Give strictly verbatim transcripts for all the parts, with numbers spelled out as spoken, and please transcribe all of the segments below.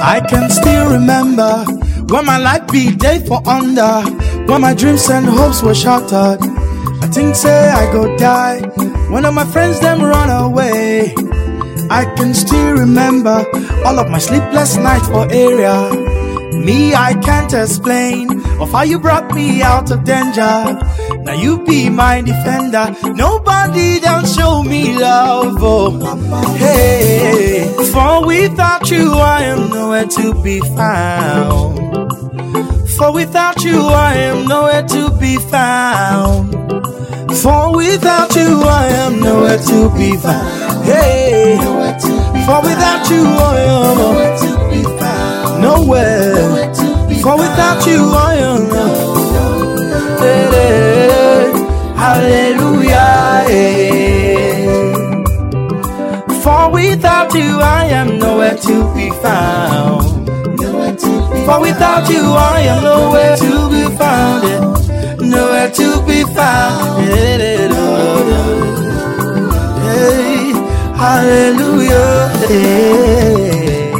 I can still remember when my life be day for under, when my dreams and hopes were shattered. I think say I go die, one of my friends them run away. I can still remember all of my sleepless nights for area. Me, I can't explain of how you brought me out of danger. Now you be my defender. Nobody don't show me love. Oh, hey, for without you I am nowhere to be found. For without you I am nowhere to be found. For without you I am nowhere to be found. Hey, for without you I am nowhere to be found. Nowhere. For without you I am nowhere. Hallelujah. For without you I am nowhere to be found. For without you I am nowhere to be found. Nowhere to be found. Hey, hallelujah. Hey.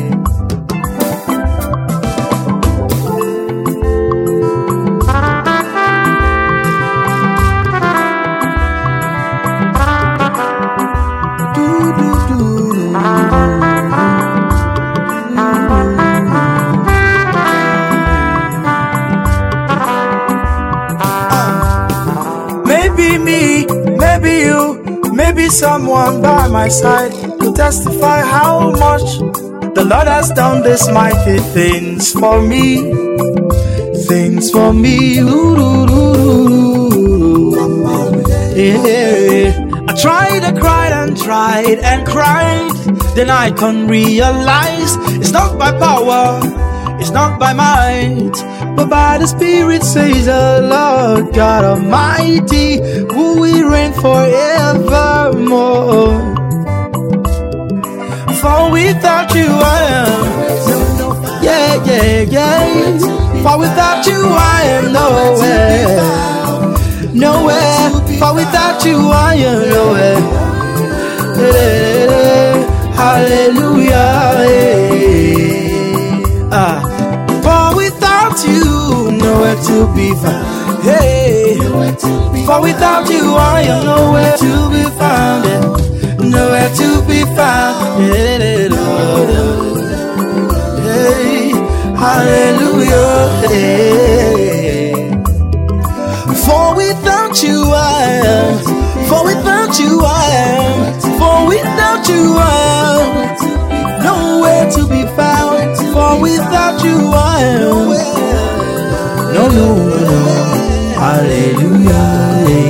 Maybe me, maybe you, maybe someone by my side to testify how much the Lord has done this mighty things for me. Things for me. Yeah. I tried and cried and tried and cried. Then I can realize it's not by power, it's not by might, but by the Spirit, says the Lord God Almighty, who will reign forevermore. For without you I am, yeah, yeah, yeah. For without you I am nowhere, nowhere. For without you I am nowhere. Hallelujah. Ah. For without you, nowhere to be found. Hey, for without you, I am nowhere to be found. Nowhere to be found. Hey, hallelujah. Hey. For without you, I am. For without you, I am. For without you, I am. Nowhere to be found. For without you I am. No, no, no. Hallelujah.